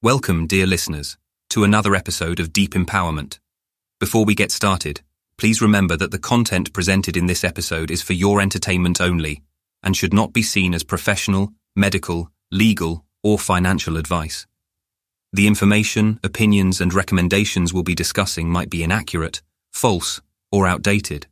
Welcome, dear listeners, to another episode of Deep Empowerment. Before we get started, please remember that the content presented in this episode is for your entertainment only and should not be seen as professional, medical, legal, or financial advice. The information, opinions, and recommendations we'll be discussing might be inaccurate, false, or outdated.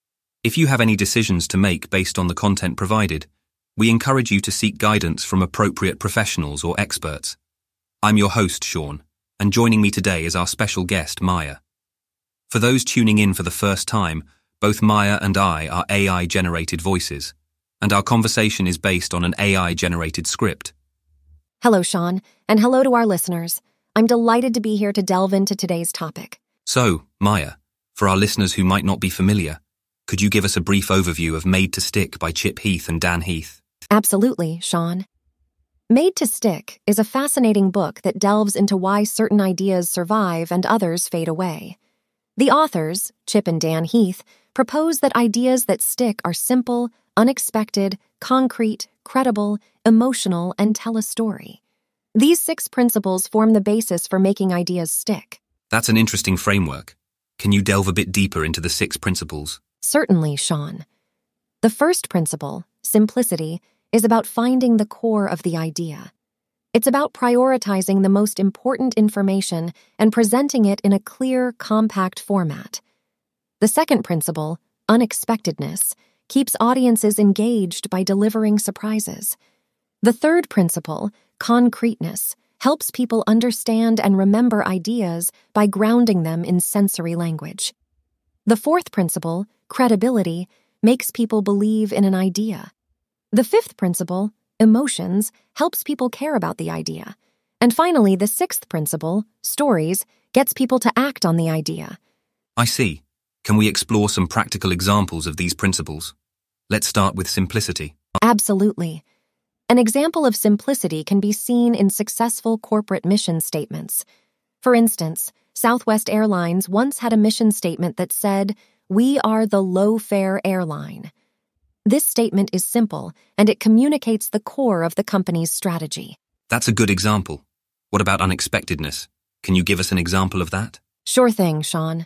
If you have any decisions to make based on the content provided, we encourage you to seek guidance from appropriate professionals or experts. I'm your host, Sean, and joining me today is our special guest, Maya. For those tuning in for the first time, both Maya and I are AI-generated voices, and our conversation is based on an AI-generated script. Hello, Sean, and hello to our listeners. I'm delighted to be here to delve into today's topic. So, Maya, for our listeners who might not be familiar, could you give us a brief overview of Made to Stick by Chip Heath and Dan Heath? Absolutely, Sean. Made to Stick is a fascinating book that delves into why certain ideas survive and others fade away. The authors, Chip and Dan Heath, propose that ideas that stick are simple, unexpected, concrete, credible, emotional, and tell a story. These 6 principles form the basis for making ideas stick. That's an interesting framework. Can you delve a bit deeper into the 6 principles? Certainly, Sean. The first principle, simplicity, is about finding the core of the idea. It's about prioritizing the most important information and presenting it in a clear, compact format. The second principle, unexpectedness, keeps audiences engaged by delivering surprises. The third principle, concreteness, helps people understand and remember ideas by grounding them in sensory language. The fourth principle, credibility, makes people believe in an idea. The fifth principle, emotions, helps people care about the idea. And finally, the sixth principle, stories, gets people to act on the idea. I see. Can we explore some practical examples of these principles? Let's start with simplicity. Absolutely. An example of simplicity can be seen in successful corporate mission statements. For instance, Southwest Airlines once had a mission statement that said, "We are the low-fare airline." This statement is simple, and it communicates the core of the company's strategy. That's a good example. What about unexpectedness? Can you give us an example of that? Sure thing, Sean.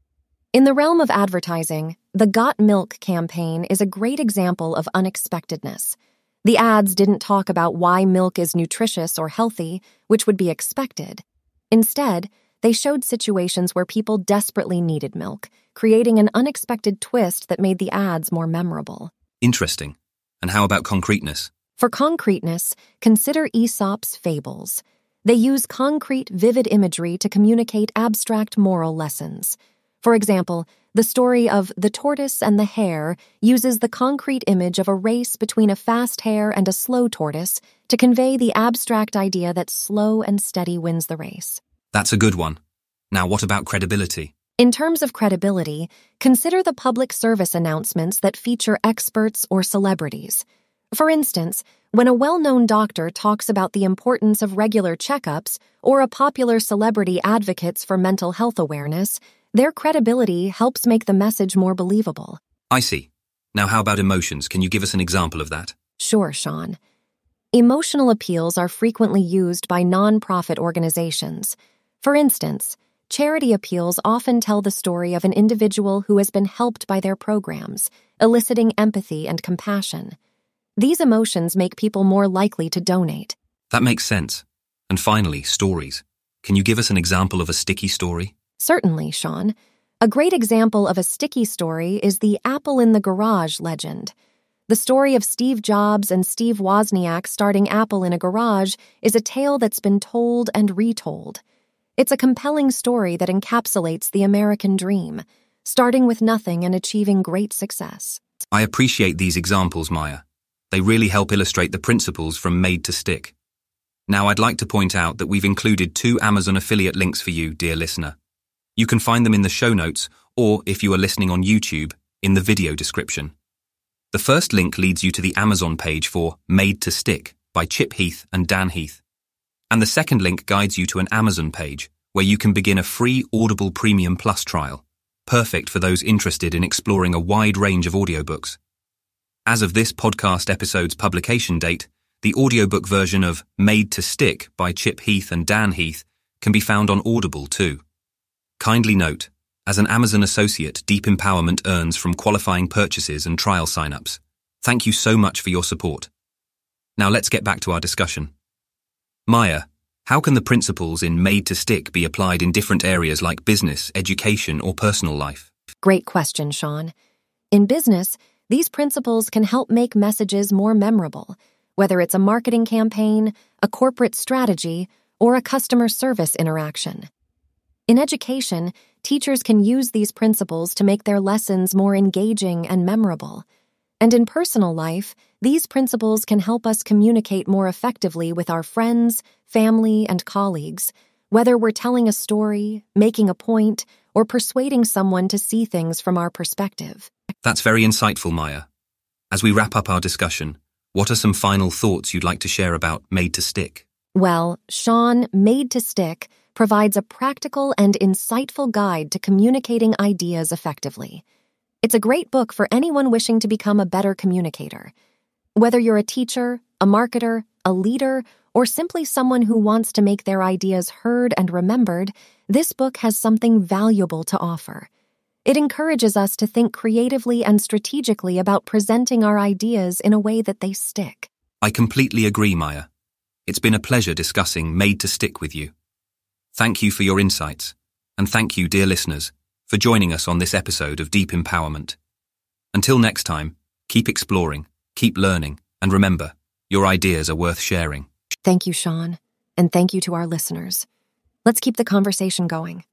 In the realm of advertising, the Got Milk campaign is a great example of unexpectedness. The ads didn't talk about why milk is nutritious or healthy, which would be expected. Instead, they showed situations where people desperately needed milk, creating an unexpected twist that made the ads more memorable. Interesting. And how about concreteness? For concreteness, consider Aesop's fables. They use concrete, vivid imagery to communicate abstract moral lessons. For example, the story of The Tortoise and the Hare uses the concrete image of a race between a fast hare and a slow tortoise to convey the abstract idea that slow and steady wins the race. That's a good one. Now, what about credibility? In terms of credibility, consider the public service announcements that feature experts or celebrities. For instance, when a well-known doctor talks about the importance of regular checkups or a popular celebrity advocates for mental health awareness, their credibility helps make the message more believable. I see. Now, how about emotions? Can you give us an example of that? Sure, Sean. Emotional appeals are frequently used by non-profit organizations. For instance, charity appeals often tell the story of an individual who has been helped by their programs, eliciting empathy and compassion. These emotions make people more likely to donate. That makes sense. And finally, stories. Can you give us an example of a sticky story? Certainly, Sean. A great example of a sticky story is the Apple in the Garage legend. The story of Steve Jobs and Steve Wozniak starting Apple in a garage is a tale that's been told and retold. It's a compelling story that encapsulates the American dream, starting with nothing and achieving great success. I appreciate these examples, Maya. They really help illustrate the principles from Made to Stick. Now, I'd like to point out that we've included 2 Amazon affiliate links for you, dear listener. You can find them in the show notes, or if you are listening on YouTube, in the video description. The first link leads you to the Amazon page for Made to Stick by Chip Heath and Dan Heath. And the second link guides you to an Amazon page where you can begin a free Audible Premium Plus trial, perfect for those interested in exploring a wide range of audiobooks. As of this podcast episode's publication date, The audiobook version of Made to Stick by Chip Heath and Dan Heath can be found on Audible too. Kindly note, as an Amazon associate, Deep Empowerment earns from qualifying purchases and trial signups. Thank you so much for your support. Now let's get back to our discussion. Maya, how can the principles in Made to Stick be applied in different areas like business, education, or personal life? Great question, Sean. In business, these principles can help make messages more memorable, whether it's a marketing campaign, a corporate strategy, or a customer service interaction. In education, teachers can use these principles to make their lessons more engaging and memorable. And in personal life, these principles can help us communicate more effectively with our friends, family, and colleagues, whether we're telling a story, making a point, or persuading someone to see things from our perspective. That's very insightful, Maya. As we wrap up our discussion, what are some final thoughts you'd like to share about Made to Stick? Well, Sean, Made to Stick provides a practical and insightful guide to communicating ideas effectively. It's a great book for anyone wishing to become a better communicator. Whether you're a teacher, a marketer, a leader, or simply someone who wants to make their ideas heard and remembered, this book has something valuable to offer. It encourages us to think creatively and strategically about presenting our ideas in a way that they stick. I completely agree, Maya. It's been a pleasure discussing Made to Stick with you. Thank you for your insights, and thank you, dear listeners, for joining us on this episode of Deep Empowerment. Until next time, keep exploring, keep learning, and remember, your ideas are worth sharing. Thank you, Sean, and thank you to our listeners. Let's keep the conversation going.